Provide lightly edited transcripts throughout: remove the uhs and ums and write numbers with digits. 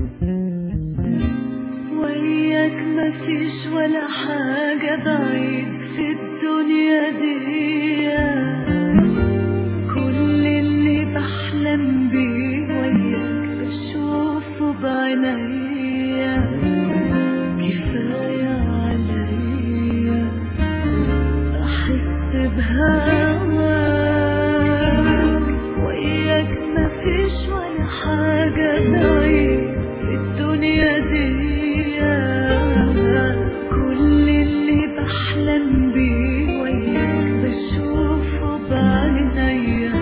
وياك مفيش ولا حاجة بعيد في الدنيا دي، كل اللي بحلم بيه وياك بشوفه بعينيا، كفاية عليا أحس بهواك. وياك مفيش ولا حاجة بعيد في الدنيا دي، كل اللي بحلم بيه وياك بشوفه بعينيا،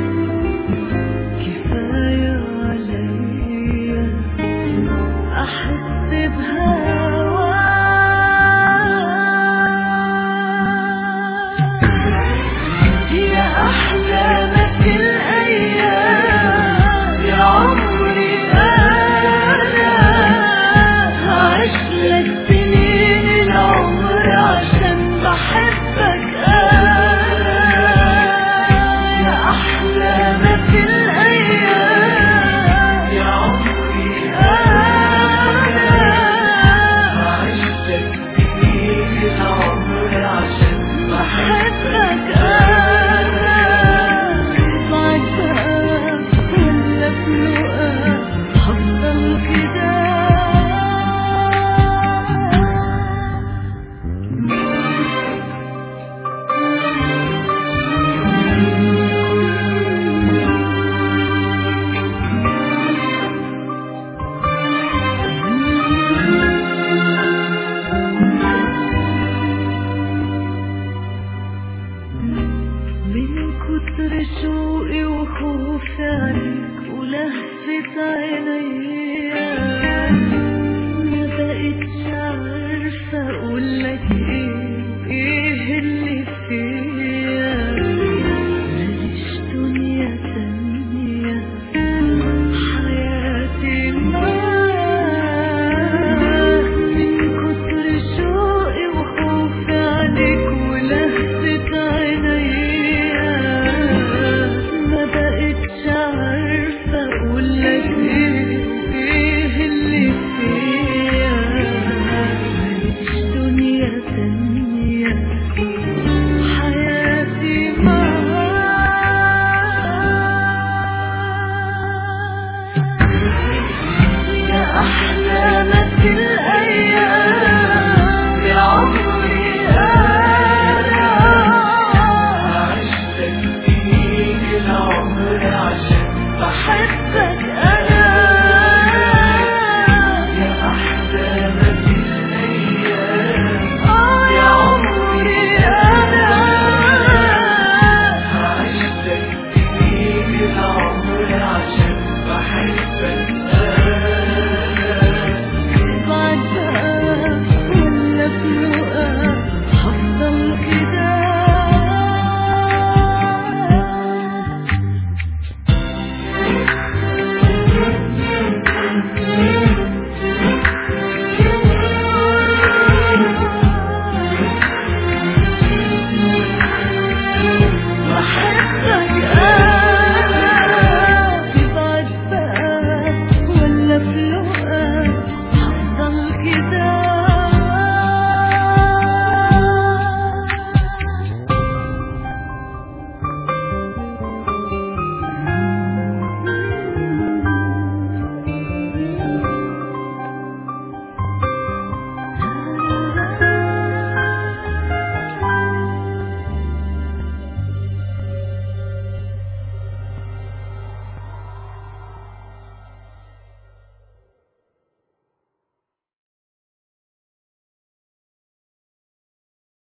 كفاية عليا أحس بهواك. يا أحلامك الأيام يا عمري أنا هعيشلك سنين العمر عشان بحبك أنا. يا أحلامك الأيام يا عمري أنا هعيشلك سنين العمر عشان بحبك أنا. معاك بقى ولا في لقاك هفضل كده. من كتر شوقي وخوفي عليك ولهفة عينيا ما بقتش عارفة أقولك إيه اللي فيا. ماليش دنيا تانية حياتي معاك. من كتر شوقي وخوفي عليك ولهفة عينيا ما بقتش عارفة أقولك إيه اللي فيا. ماليش دنيا تانية حياتي معاك. يا أحلامك الأيام يا عمري أنا هعيشلك سنين العمر عشان بحبك أنا.